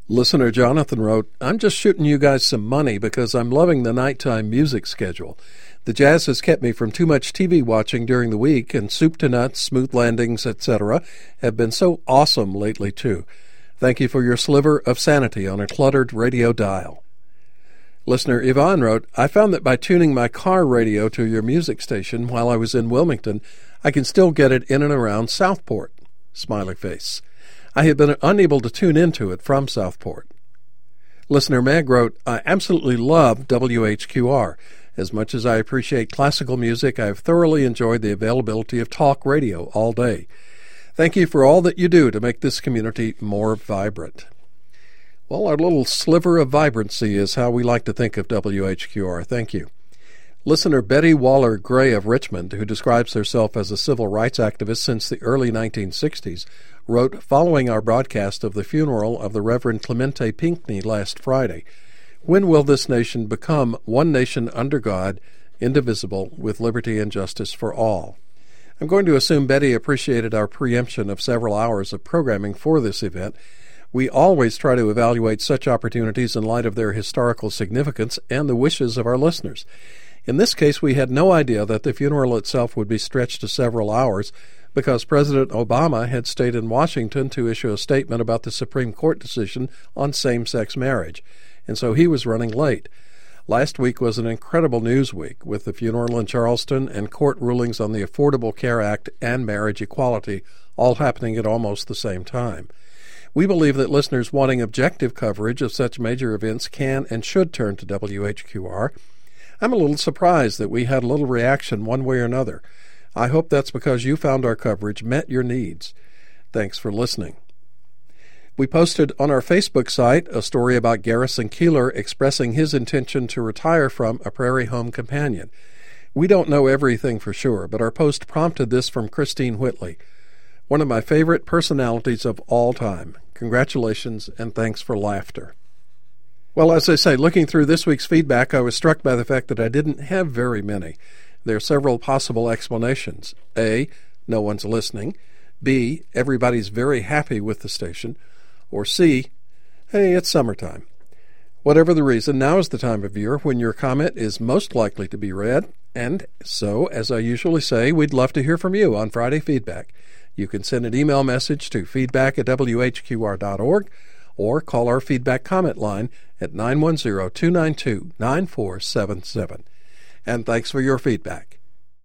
Listener Jonathan wrote, I'm just shooting you guys some money because I'm loving the nighttime music schedule. The jazz has kept me from too much TV watching during the week, and Soup to Nuts, Smooth Landings, etc. have been so awesome lately, too. Thank you for your sliver of sanity on a cluttered radio dial. Listener Yvonne wrote, I found that by tuning my car radio to your music station while I was in Wilmington, I can still get it in and around Southport. Smiley face. I have been unable to tune into it from Southport. Listener Meg wrote, I absolutely love WHQR. As much as I appreciate classical music, I have thoroughly enjoyed the availability of talk radio all day. Thank you for all that you do to make this community more vibrant. Well, our little sliver of vibrancy is how we like to think of WHQR. Thank you. Listener Betty Waller Gray of Richmond, who describes herself as a civil rights activist since the early 1960s, wrote, following our broadcast of the funeral of the Reverend Clemente Pinckney last Friday, when will this nation become one nation under God, indivisible, with liberty and justice for all? I'm going to assume Betty appreciated our preemption of several hours of programming for this event. We always try to evaluate such opportunities in light of their historical significance and the wishes of our listeners. In this case, we had no idea that the funeral itself would be stretched to several hours because President Obama had stayed in Washington to issue a statement about the Supreme Court decision on same-sex marriage, and so he was running late. Last week was an incredible news week with the funeral in Charleston and court rulings on the Affordable Care Act and marriage equality all happening at almost the same time. We believe that listeners wanting objective coverage of such major events can and should turn to WHQR. I'm a little surprised that we had little reaction one way or another. I hope that's because you found our coverage met your needs. Thanks for listening. We posted on our Facebook site a story about Garrison Keillor expressing his intention to retire from a Prairie Home Companion. We don't know everything for sure, but our post prompted this from Christine Whitley, one of my favorite personalities of all time. Congratulations and thanks for laughter. Well, as I say, looking through this week's feedback, I was struck by the fact that I didn't have very many. There are several possible explanations. A, no one's listening. B, everybody's very happy with the station. Or C, hey, it's summertime. Whatever the reason, now is the time of year when your comment is most likely to be read. And so, as I usually say, we'd love to hear from you on Friday Feedback. You can send an email message to feedback@whqr.org or call our feedback comment line at 910-292-9477. And thanks for your feedback.